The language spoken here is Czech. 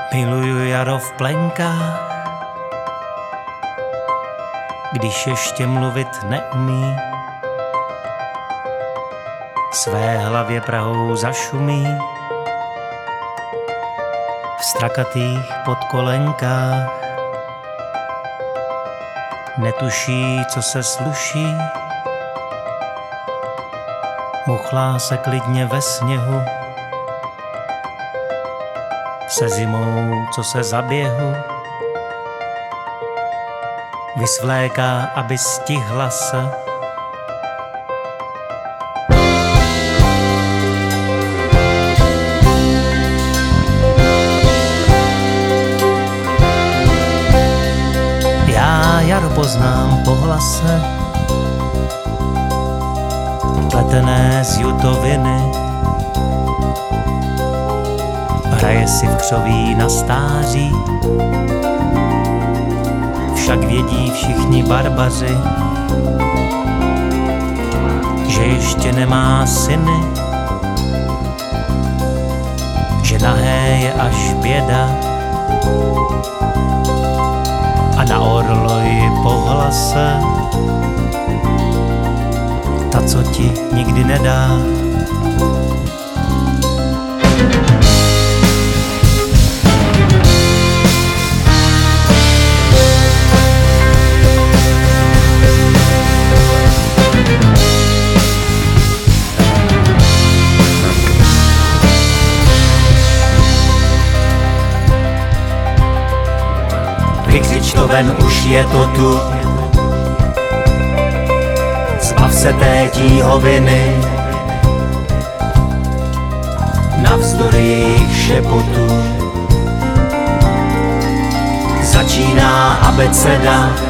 Miluju jaro v plenkách, když ještě mluvit neumí, své hlavě Prahou zašumí, v strakatých podkolenkách netuší, co se sluší, muchlá se klidně ve sněhu, se zimou, co se za běhu vysvléká, aby stihla se. Já jaro poznám po hlase, pletené z jutoviny, hraje si v křoví na stáří, však vědí všichni barbaři, že ještě nemá syny, že nahé je až běda a na orloji po hlase ta, co ti nikdy nedá. Vykřič to ven, už je to tu, zbav se té tíhoviny, navzdory jejich šepotu začíná abeceda.